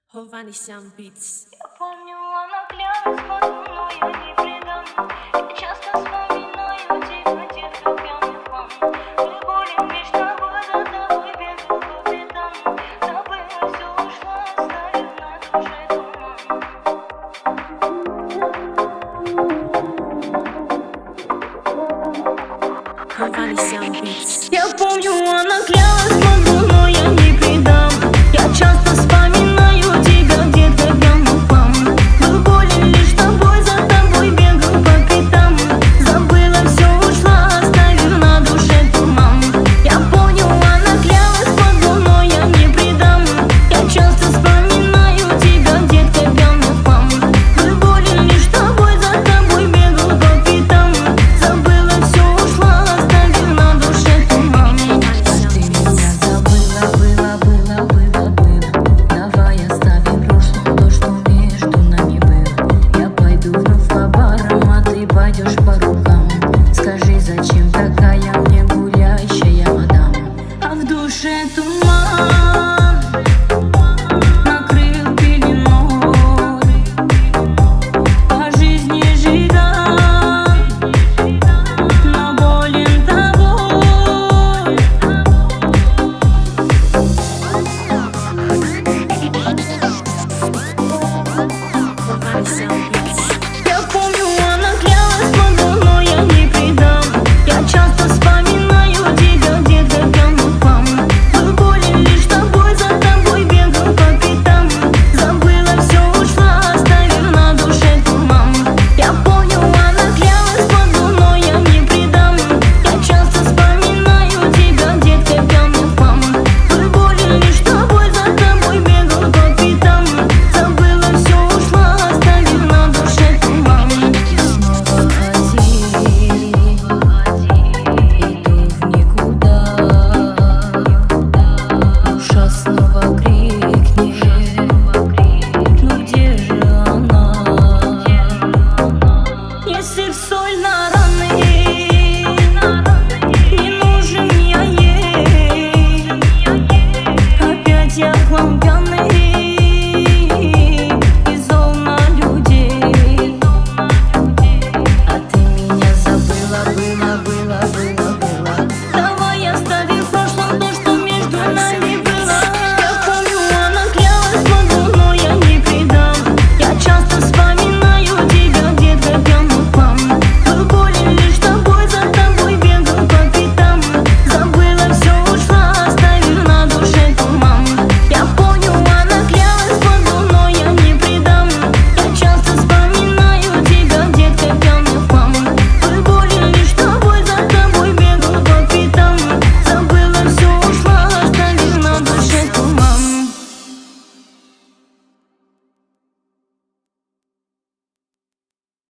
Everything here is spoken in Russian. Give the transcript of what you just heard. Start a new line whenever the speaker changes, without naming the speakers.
Hovanisian Beats.
Я помню, она клялась подо мной, я не предам. Я часто вспоминаю тебя, детка, пьяный план. Мы болен лишь тобой, за тобой бегал по пятам. Забыла, все ушла, оставив на душе туман.
Hovanisian Beats.
Я помню, она клялась подо мной, я не предам. Я часто вспоминаю тебя, детка, пьяный план. Был болен лишь тобой, за тобой бегал по пятам. Забыла, все ушла, оставив на душе туман. Я помню, она клялась подо мной, я не предам. Я часто вспоминаю тебя, детка, пьяный план. Был болен лишь тобой, за тобой бегал по пятам. Забыла, все ушла, оставив на душе туман.
Ты меня забыла, было. Давай оставим прошлое, то, что между нами было. Я пойду вновь по барам, а ты пойдешь по рукам. Скажи, зачем такая мне гулящая мадам?
А в душе туман накрыл пеленой. По жизни жиган, но болен тобой.
Hovanisian Beats.
Я помню, она клялась подо мной, я не предам. Я часто вспоминаю тебя, детка, пьяный план. Был болен лишь тобой, за тобой бегал по пятам. Забыла, все ушла, оставив на душе туман. Я помню, она клялась подо мной, я не предам. Я часто вспоминаю тебя, детка, пьяный план. Был болен лишь тобой, за тобой бегал по пятам. Забыла, все ушла, оставив на душе туман.
Снова один, иду в никуда. Душа снова крикнет, ну где же она?
Если соль на раны, не нужен я ей. Опять я хлам пьяный.